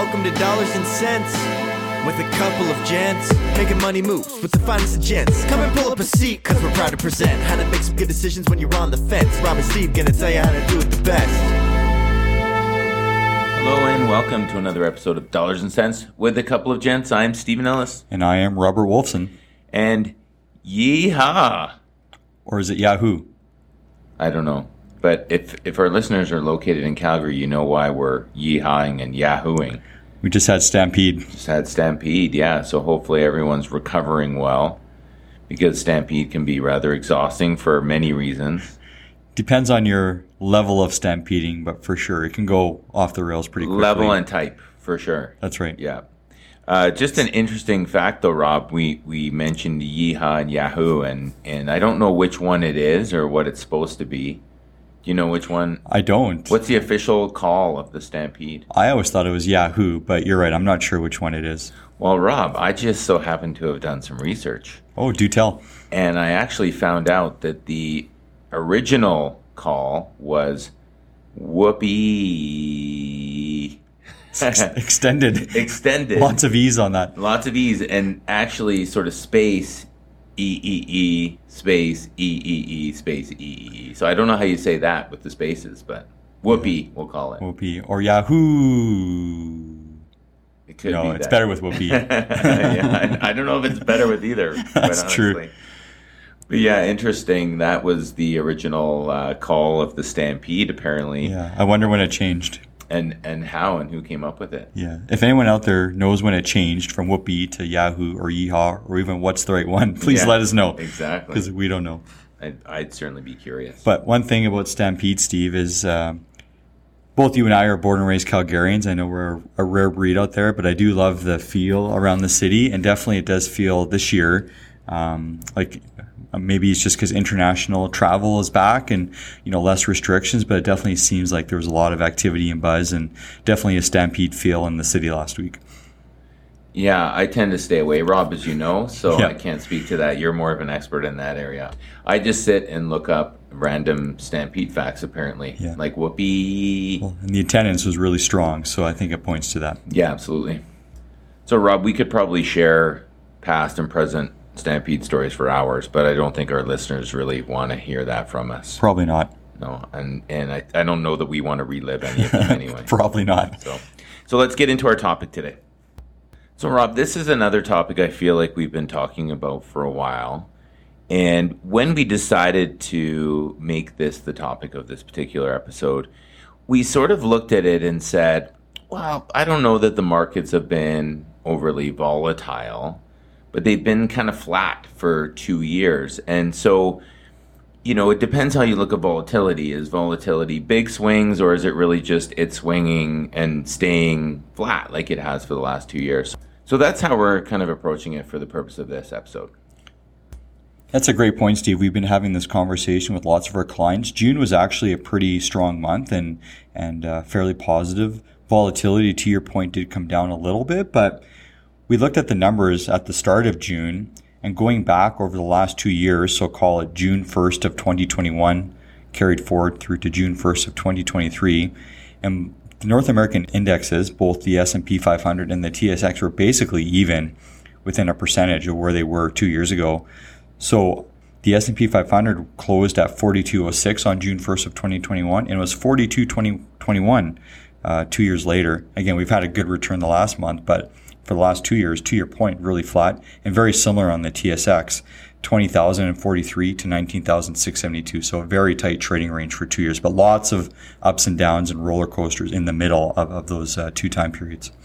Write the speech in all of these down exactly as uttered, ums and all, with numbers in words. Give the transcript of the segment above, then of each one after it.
Welcome to Dollars and Cents with a couple of gents making money moves with the finest of gents. Come and pull up a seat, cause we're proud to present how to make some good decisions when you're on the fence. Rob and Steve gonna tell you how to do it the best. Hello and welcome to another episode of Dollars and Cents with a couple of gents. I'm Stephen Ellis. And I am Robert Wolfson. And yeehaw! Or is it Yahoo? I don't know. But if if our listeners are located in Calgary, you know why we're yeehawing and yahooing. We just had Stampede. Just had Stampede, yeah. So hopefully everyone's recovering well, because Stampede can be rather exhausting for many reasons. Depends on your level of stampeding, but for sure it can go off the rails pretty quickly. Level and type, for sure. That's right. Yeah. Uh, just an interesting fact, though, Rob. We we mentioned yeehaw and Yahoo, and, and I don't know which one it is or what it's supposed to be. Do you know which one? I don't. What's the official call of the Stampede? I always thought it was Yahoo, but you're right. I'm not sure which one it is. Well, Rob, I just so happen to have done some research. Oh, do tell. And I actually found out that the original call was whoopee. Extended. Extended. Lots of E's on that. Lots of E's, and actually sort of space E E E space E E E space E E E. So I don't know how you say that with the spaces, but whoopee we'll call it. Whoopee or Yahoo. It could no, be it's that. better with whoopee. Yeah, I, I don't know if it's better with either. That's true. But yeah, interesting. That was the original uh, call of the Stampede, apparently. Yeah, I wonder when it changed. And and how and who came up with it. Yeah. If anyone out there knows when it changed from whoopee to Yahoo or yeehaw or even what's the right one, please yeah, let us know. Exactly. Because we don't know. I'd, I'd certainly be curious. But one thing about Stampede, Steve, is uh, both you and I are born and raised Calgarians. I know we're a rare breed out there, but I do love the feel around the city. And definitely it does feel this year um, like maybe it's just because international travel is back and, you know, less restrictions, but it definitely seems like there was a lot of activity and buzz and definitely a Stampede feel in the city last week. Yeah, I tend to stay away, Rob, as you know, so yeah. I can't speak to that. You're more of an expert in that area. I just sit and look up random Stampede facts, apparently, yeah. like whoopee. Well, and the attendance was really strong, so I think it points to that. Yeah, absolutely. So, Rob, we could probably share past and present Stampede stories for hours, but I don't think our listeners really want to hear that from us. Probably not. No, and and I, I don't know that we want to relive any of them anyway. Probably not. So, so let's get into our topic today. So, Rob, this is another topic I feel like we've been talking about for a while. And when we decided to make this the topic of this particular episode, we sort of looked at it and said, well, I don't know that the markets have been overly volatile, but they've been kind of flat for two years. And so, you know, it depends how you look at volatility. Is volatility big swings, or is it really just it swinging and staying flat like it has for the last two years? So that's how we're kind of approaching it for the purpose of this episode. That's a great point, Steve. We've been having this conversation with lots of our clients. June was actually a pretty strong month and, and uh, fairly positive. Volatility, to your point, did come down a little bit, but we looked at the numbers at the start of June and going back over the last two years, so call it June first of twenty twenty-one, carried forward through to June first of twenty twenty-three. And the North American indexes, both the S and P five hundred and the T S X, were basically even within a percentage of where they were two years ago. So the S and P five hundred closed at forty-two oh six on June first of twenty twenty-one and was forty-two twenty-one uh, two years later. Again, we've had a good return the last month, but for the last two years, to your point, really flat and very similar on the T S X, twenty thousand forty-three to nineteen thousand six hundred seventy-two. So a very tight trading range for two years, but lots of ups and downs and roller coasters in the middle of, of those uh, two time periods.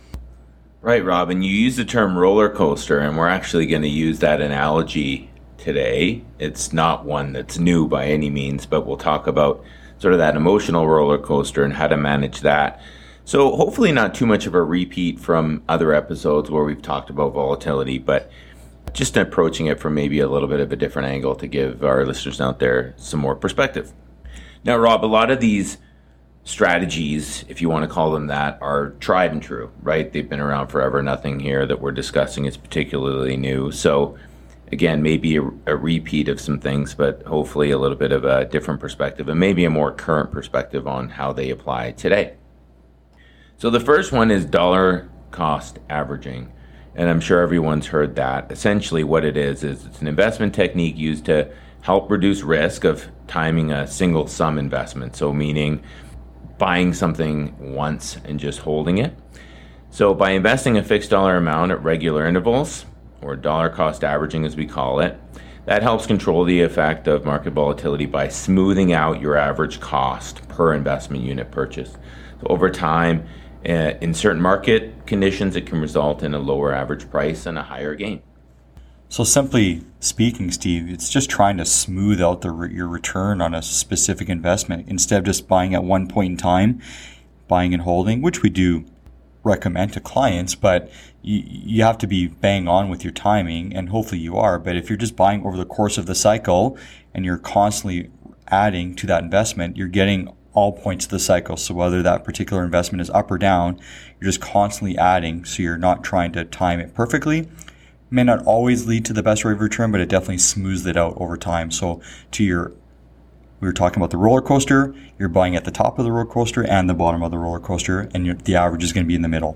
Right, Rob, and you use the term roller coaster, and we're actually going to use that analogy today. It's not one that's new by any means, but we'll talk about sort of that emotional roller coaster and how to manage that. So hopefully not too much of a repeat from other episodes where we've talked about volatility, but just approaching it from maybe a little bit of a different angle to give our listeners out there some more perspective. Now, Rob, a lot of these strategies, if you want to call them that, are tried and true, right? They've been around forever. Nothing here that we're discussing is particularly new. So again, maybe a, a repeat of some things, but hopefully a little bit of a different perspective and maybe a more current perspective on how they apply today. So the first one is dollar cost averaging. And I'm sure everyone's heard that. Essentially what it is, is it's an investment technique used to help reduce risk of timing a single sum investment. So meaning buying something once and just holding it. So by investing a fixed dollar amount at regular intervals, or dollar cost averaging as we call it, that helps control the effect of market volatility by smoothing out your average cost per investment unit purchase. So over time, uh, in certain market conditions, it can result in a lower average price and a higher gain. So simply speaking, Steve, it's just trying to smooth out the your return on a specific investment instead of just buying at one point in time, buying and holding, which we do recommend to clients, but you, you have to be bang on with your timing, and hopefully you are. But if you're just buying over the course of the cycle and you're constantly adding to that investment, you're getting all points of the cycle. So whether that particular investment is up or down, you're just constantly adding. So you're not trying to time it perfectly. May not always lead to the best rate of return, but it definitely smooths it out over time. So to your, we were talking about the roller coaster, you're buying at the top of the roller coaster and the bottom of the roller coaster, and you're, the average is going to be in the middle.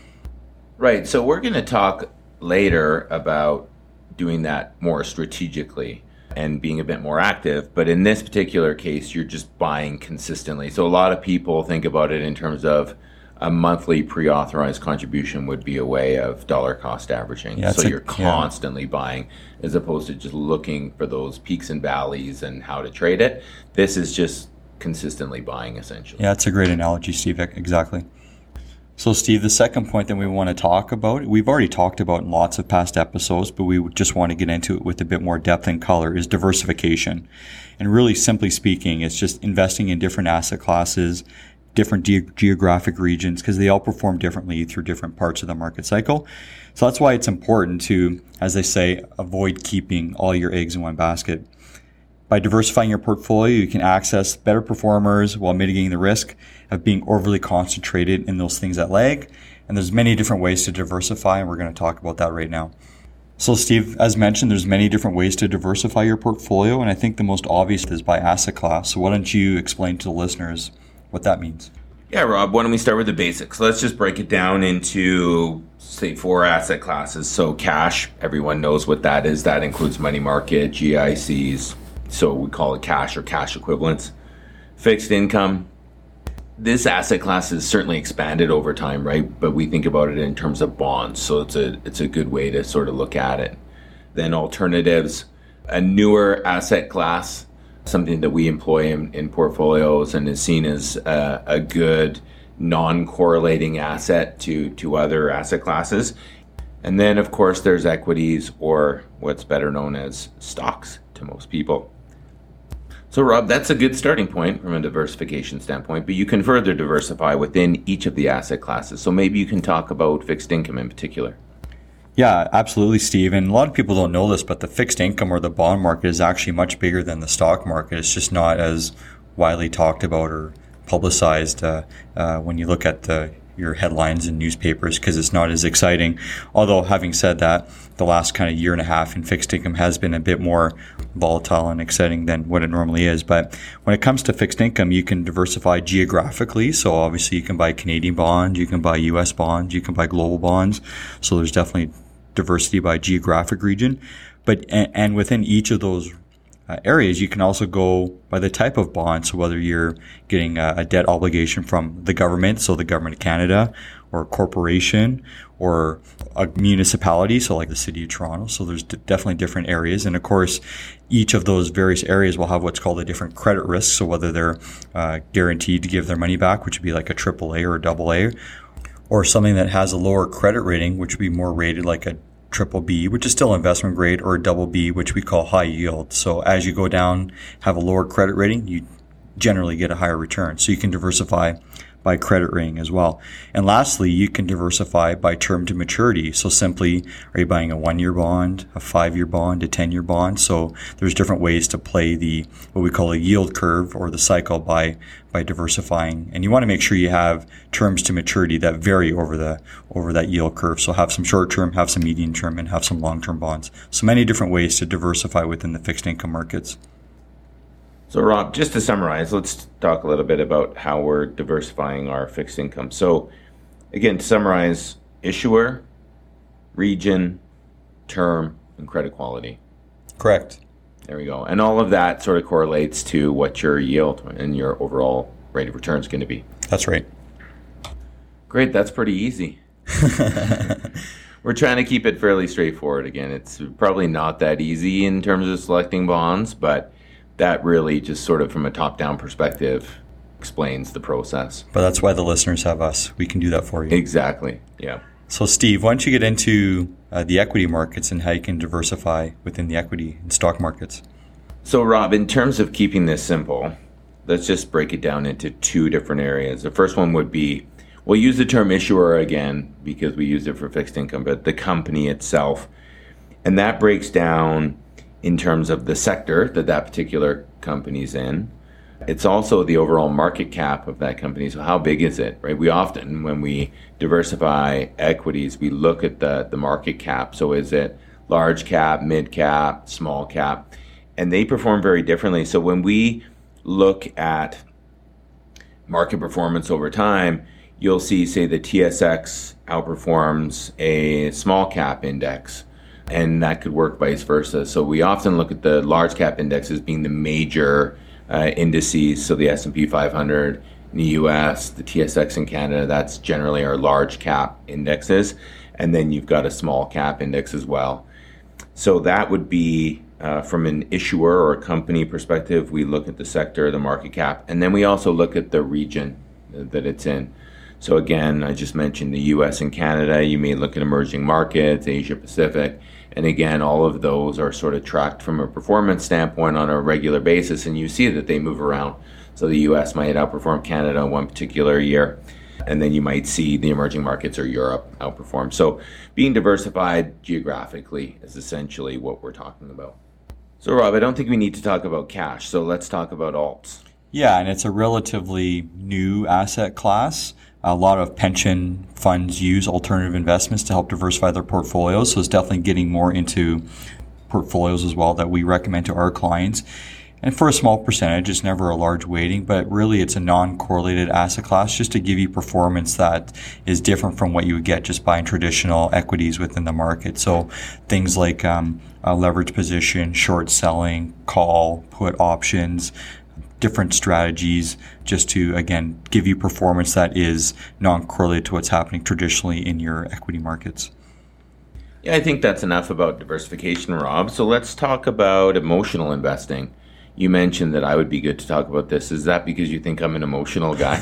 Right. So we're going to talk later about doing that more strategically and being a bit more active. But in this particular case, you're just buying consistently. So a lot of people think about it in terms of a monthly pre-authorized contribution would be a way of dollar cost averaging. Yeah, so a, you're constantly yeah. buying as opposed to just looking for those peaks and valleys and how to trade it. This is just consistently buying essentially. Yeah, it's a great analogy, Steve. Exactly. So Steve, the second point that we want to talk about, we've already talked about in lots of past episodes, but we just want to get into it with a bit more depth and color, is diversification. And really simply speaking, it's just investing in different asset classes, different ge- geographic regions, because they all perform differently through different parts of the market cycle. So that's why it's important to, as they say, avoid keeping all your eggs in one basket. By diversifying your portfolio, you can access better performers while mitigating the risk of being overly concentrated in those things that lag. And there's many different ways to diversify, and we're going to talk about that right now. So Steve, as mentioned, there's many different ways to diversify your portfolio, and I think the most obvious is by asset class. So why don't you explain to the listeners what that means? Yeah, Rob, why don't we start with the basics? Let's just break it down into, say, four asset classes. So cash, everyone knows what that is. That includes money market, G I Cs. So we call it cash or cash equivalents. Fixed income. This asset class has certainly expanded over time, right? But we think about it in terms of bonds. So it's a it's a good way to sort of look at it. Then alternatives, a newer asset class, something that we employ in, in portfolios and is seen as a, a good non-correlating asset to, to other asset classes. And then, of course, there's equities, or what's better known as stocks to most people. So, Rob, that's a good starting point from a diversification standpoint, but you can further diversify within each of the asset classes. So maybe you can talk about fixed income in particular. Yeah, absolutely, Steve. And a lot of people don't know this, but the fixed income or the bond market is actually much bigger than the stock market. It's just not as widely talked about or publicized uh, uh, when you look at the your headlines in newspapers, because it's not as exciting. Although, having said that, the last kind of year and a half in fixed income has been a bit more volatile and exciting than what it normally is. But when it comes to fixed income, you can diversify geographically. So obviously you can buy Canadian bonds, you can buy U S bonds, you can buy global bonds. So there's definitely diversity by geographic region. But and, and within each of those Uh, areas, you can also go by the type of bond. So whether you're getting a, a debt obligation from the government, so the government of Canada, or a corporation, or a municipality, so like the city of Toronto. So there's d- definitely different areas. And of course, each of those various areas will have what's called a different credit risk. So whether they're uh, guaranteed to give their money back, which would be like a triple A or a double A, or something that has a lower credit rating, which would be more rated like a triple B, which is still investment grade, or a double B, which we call high yield. So as you go down, have a lower credit rating, you generally get a higher return. So you can diversify by credit rating as well. And lastly, you can diversify by term to maturity. So simply, are you buying a one-year bond, a five-year bond, a ten-year bond? So there's different ways to play the what we call a yield curve or the cycle by by diversifying. And you want to make sure you have terms to maturity that vary over the over that yield curve. So have some short-term, have some medium-term, and have some long-term bonds. So many different ways to diversify within the fixed income markets. So, Rob, just to summarize, let's talk a little bit about how we're diversifying our fixed income. So Again, to summarize, issuer, region, term, and credit quality. Correct. There we go. And all of that sort of correlates to what your yield and your overall rate of return is going to be. That's right. Great. That's pretty easy. We're trying to keep it fairly straightforward. Again, it's probably not that easy in terms of selecting bonds, but that really just sort of from a top-down perspective explains the process. But that's why the listeners have us. We can do that for you. Exactly. Yeah. So, Steve, why don't you get into uh, the equity markets and how you can diversify within the equity and stock markets? So, Rob, in terms of keeping this simple, let's just break it down into two different areas. The first one would be, we'll use the term issuer again because we use it for fixed income, but the company itself. And that breaks down in terms of the sector that that particular company's in. It's also the overall market cap of that company. So how big is it, right? We often, when we diversify equities, we look at the, the market cap. So is it large cap, mid cap, small cap? And they perform very differently. So when we look at market performance over time, you'll see, say, the T S X outperforms a small cap index. And that could work vice versa. So we often look at the large cap index as being the major Uh, indices, so the S and P five hundred in the U S, the T S X in Canada, that's generally our large cap indexes. And then you've got a small cap index as well. So that would be uh, from an issuer or a company perspective, we look at the sector, the market cap, and then we also look at the region that it's in. So again, I just mentioned the U S and Canada. You may look at emerging markets, Asia Pacific. And again, all of those are sort of tracked from a performance standpoint on a regular basis, and you see that they move around. So the U S might outperform Canada one particular year, and then you might see the emerging markets or Europe outperform. So being diversified geographically is essentially what we're talking about. So Rob, I don't think we need to talk about cash, so let's talk about alts. Yeah, and it's a relatively new asset class. A lot of pension funds use alternative investments to help diversify their portfolios. So it's definitely getting more into portfolios as well that we recommend to our clients. And for a small percentage, it's never a large weighting, but really it's a non-correlated asset class just to give you performance that is different from what you would get just buying traditional equities within the market. So things like um, a leverage position, short selling, call, put options, different strategies just to, again, give you performance that is non-correlated to what's happening traditionally in your equity markets. Yeah, I think that's enough about diversification, Rob. So let's talk about emotional investing. You mentioned that I would be good to talk about this. Is that because you think I'm an emotional guy?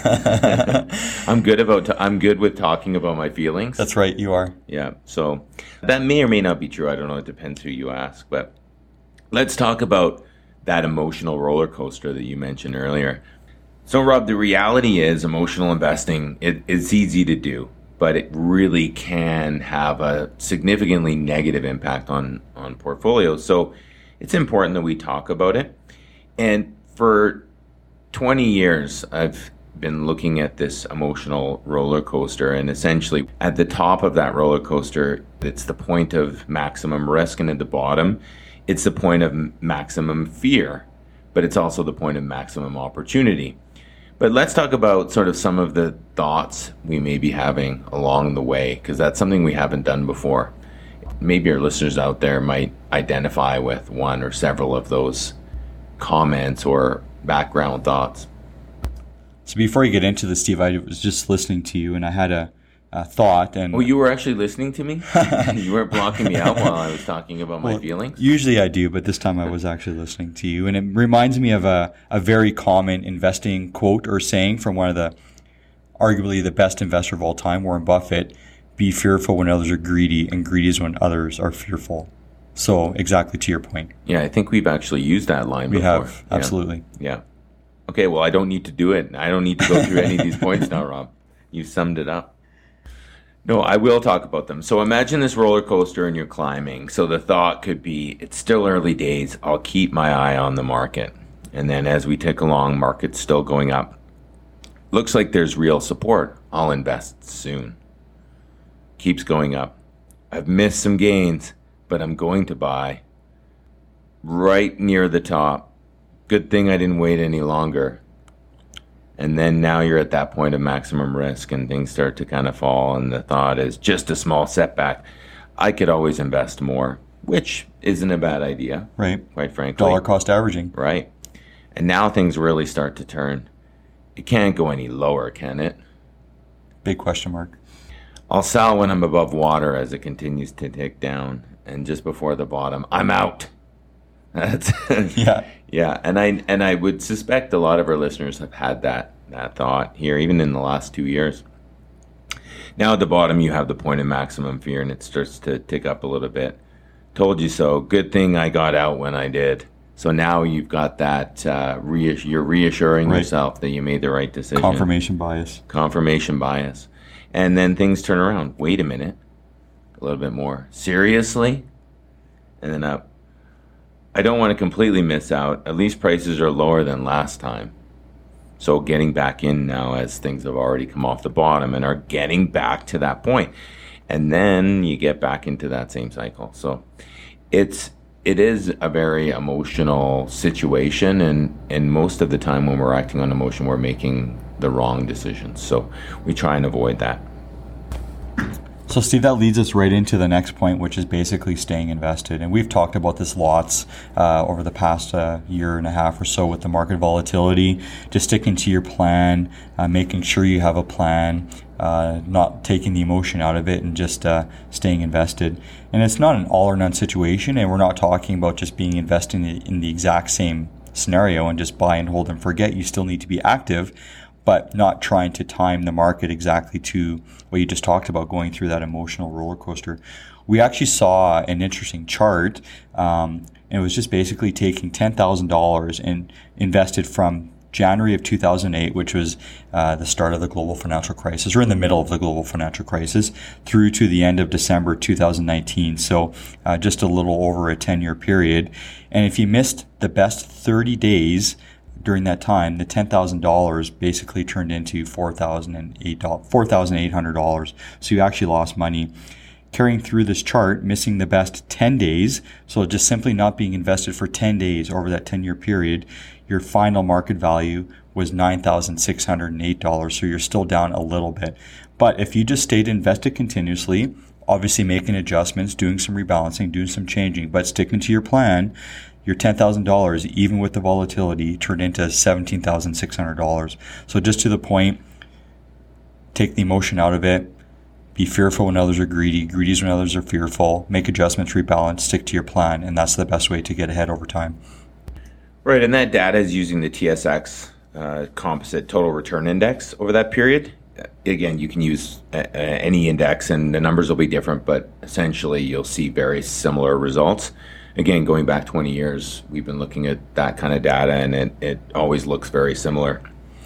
I'm good about t- I'm good with talking about my feelings. That's right, you are. Yeah. So that may or may not be true. I don't know. It depends who you ask. But let's talk about that emotional roller coaster that you mentioned earlier. So, Rob, the reality is emotional investing, it, it's easy to do, but it really can have a significantly negative impact on, on portfolios. So it's important that we talk about it. And for twenty years, I've been looking at this emotional roller coaster, and essentially at the top of that roller coaster, it's the point of maximum risk, and at the bottom, it's the point of maximum fear, but it's also the point of maximum opportunity. But let's talk about sort of some of the thoughts we may be having along the way, because that's something we haven't done before. Maybe our listeners out there might identify with one or several of those comments or background thoughts. So before you get into this, Steve, I was just listening to you and I had a, a thought. And oh, you were actually listening to me? You weren't blocking me out while I was talking about my well, feelings? Usually I do, but this time I was actually listening to you. And it reminds me of a, a very common investing quote or saying from one of the, arguably the best investor of all time, Warren Buffett: be fearful when others are greedy, and greedy is when others are fearful. So exactly to your point. Yeah, I think we've actually used that line we before. We have, absolutely. Yeah. yeah. Okay, well, I don't need to do it. I don't need to go through any of these points now, Rob. You summed it up. No, I will talk about them. So imagine this roller coaster and you're climbing. So the thought could be, it's still early days. I'll keep my eye on the market. And then as we tick along, market's still going up. Looks like there's real support. I'll invest soon. Keeps going up. I've missed some gains, but I'm going to buy right near the top. Good thing I didn't wait any longer. And then now you're at that point of maximum risk and things start to kind of fall. And the thought is just a small setback. I could always invest more, which isn't a bad idea. Right. Quite frankly. Dollar cost averaging. Right. And now things really start to turn. It can't go any lower, can it? Big question mark. I'll sell when I'm above water as it continues to tick down. And just before the bottom, I'm out. That's yeah. Yeah. And I and I would suspect a lot of our listeners have had that that thought here, even in the last two years. Now at the bottom you have the point of maximum fear and it starts to tick up a little bit. Told you so. Good thing I got out when I did. So now you've got that, uh, reass- you're reassuring right. yourself that you made the right decision. Confirmation bias. Confirmation bias. And then things turn around. Wait a minute. A little bit more. Seriously? And then up. I don't want to completely miss out. At least prices are lower than last time. So getting back in now as things have already come off the bottom and are getting back to that point. And then you get back into that same cycle. So it's it is a very emotional situation, and, and most of the time when we're acting on emotion, we're making the wrong decisions. So we try and avoid that. So Steve, that leads us right into the next point, which is basically staying invested. And we've talked about this lots uh, over the past uh, year and a half or so with the market volatility, just sticking to your plan, uh, making sure you have a plan, uh, not taking the emotion out of it and just uh, staying invested. And it's not an all or none situation, and we're not talking about just being invested in the, in the exact same scenario and just buy and hold and forget. You still need to be active, but not trying to time the market exactly to what you just talked about, going through that emotional roller coaster. We actually saw an interesting chart, um, and it was just basically taking ten thousand dollars and invested from January of two thousand eight, which was uh, the start of the global financial crisis, or in the middle of the global financial crisis, through to the end of December two thousand nineteen. So uh, just a little over a ten-year period. And if you missed the best thirty days during that time, the ten thousand dollars basically turned into four thousand eight hundred dollars. So you actually lost money. Carrying through this chart, missing the best ten days, so just simply not being invested for ten days over that ten-year period, your final market value was nine thousand six hundred eight dollars, so you're still down a little bit. But if you just stayed invested continuously, obviously making adjustments, doing some rebalancing, doing some changing, but sticking to your plan, your ten thousand dollars, even with the volatility, turned into seventeen thousand six hundred dollars. So just to the point, take the emotion out of it. Be fearful when others are greedy, greedy when others are fearful. Make adjustments, rebalance, stick to your plan, and that's the best way to get ahead over time. Right, and that data is using the T S X uh, Composite Total Return Index over that period. Again, you can use uh, any index, and the numbers will be different, but essentially you'll see very similar results. Again, going back twenty years, we've been looking at that kind of data, and it, it always looks very similar.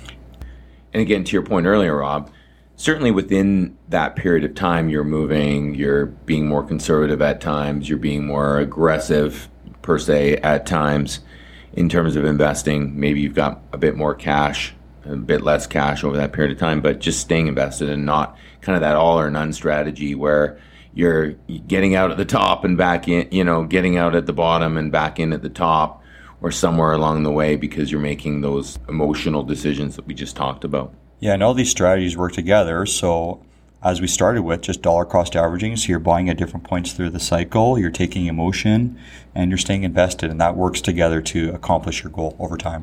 And again, to your point earlier, Rob, certainly within that period of time, you're moving, you're being more conservative at times, you're being more aggressive, per se, at times in terms of investing. Maybe you've got a bit more cash, a bit less cash over that period of time, but just staying invested and not kind of that all or none strategy where you're getting out at the top and back in, you know, getting out at the bottom and back in at the top or somewhere along the way because you're making those emotional decisions that we just talked about. Yeah, and all these strategies work together. So as we started with, just dollar cost averaging, so you're buying at different points through the cycle, you're taking emotion, and you're staying invested, and that works together to accomplish your goal over time.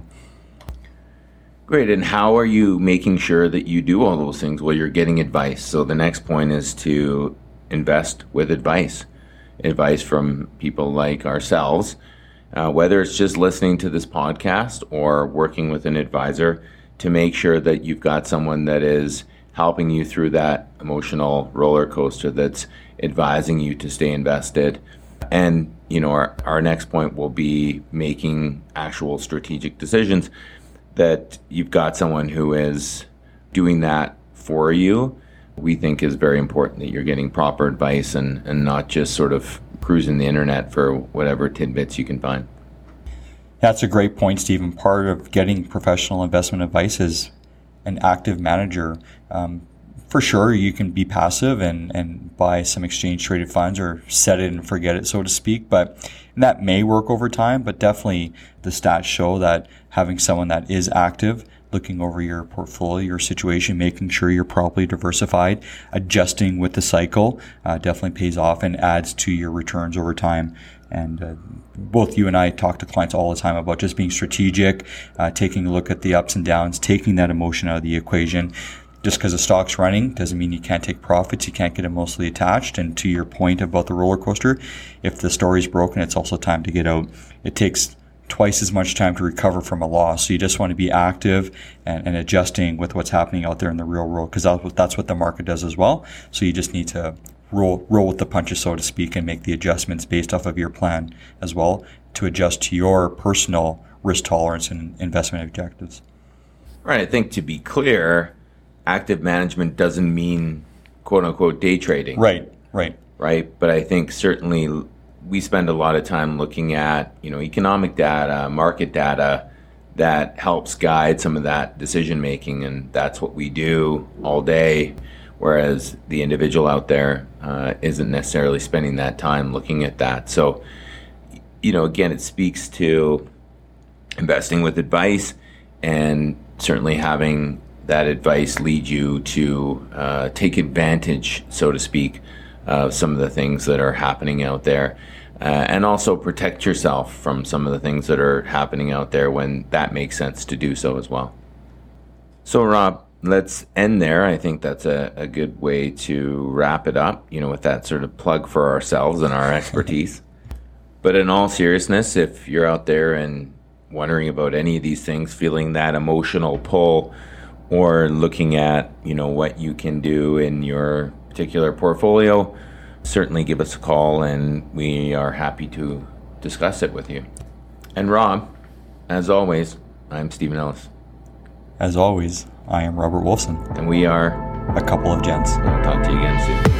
Great, and how are you making sure that you do all those things? Well, you're getting advice. So the next point is to invest with advice, advice from people like ourselves, uh, whether it's just listening to this podcast or working with an advisor, to make sure that you've got someone that is helping you through that emotional roller coaster, that's advising you to stay invested. And, you know, our, our next point will be making actual strategic decisions, that you've got someone who is doing that for you. We think is very important that you're getting proper advice and, and not just sort of cruising the internet for whatever tidbits you can find. That's a great point, Stephen. Part of getting professional investment advice is an active manager. Um, for sure, you can be passive and, and buy some exchange-traded funds or set it and forget it, so to speak. But and that may work over time, but definitely the stats show that having someone that is active, looking over your portfolio, your situation, making sure you're properly diversified, adjusting with the cycle uh, definitely pays off and adds to your returns over time. And uh, both you and I talk to clients all the time about just being strategic, uh, taking a look at the ups and downs, taking that emotion out of the equation. Just because a stock's running doesn't mean you can't take profits. You can't get emotionally attached. And to your point about the roller coaster, if the story's broken, it's also time to get out. It takes twice as much time to recover from a loss. So you just want to be active and, and adjusting with what's happening out there in the real world, because that's what, that's what the market does as well. So you just need to roll roll with the punches, so to speak, and make the adjustments based off of your plan as well to adjust to your personal risk tolerance and investment objectives. Right. I think to be clear, active management doesn't mean quote unquote day trading. Right, right. Right. But I think certainly we spend a lot of time looking at, you know, economic data, market data that helps guide some of that decision making. And that's what we do all day. Whereas the individual out there uh, isn't necessarily spending that time looking at that. So, you know, again, it speaks to investing with advice and certainly having that advice lead you to uh, take advantage, so to speak, of some of the things that are happening out there. Uh, and also protect yourself from some of the things that are happening out there when that makes sense to do so as well. So, Rob, let's end there. I think that's a, a good way to wrap it up, you know, with that sort of plug for ourselves and our expertise. But in all seriousness, if you're out there and wondering about any of these things, feeling that emotional pull, or looking at, you know, what you can do in your particular portfolio, certainly give us a call and we are happy to discuss it with you. And Rob, as always, I'm Stephen Ellis. As always, I am Robert Wolfson. And we are A Couple of Gents. I'll talk to you again soon.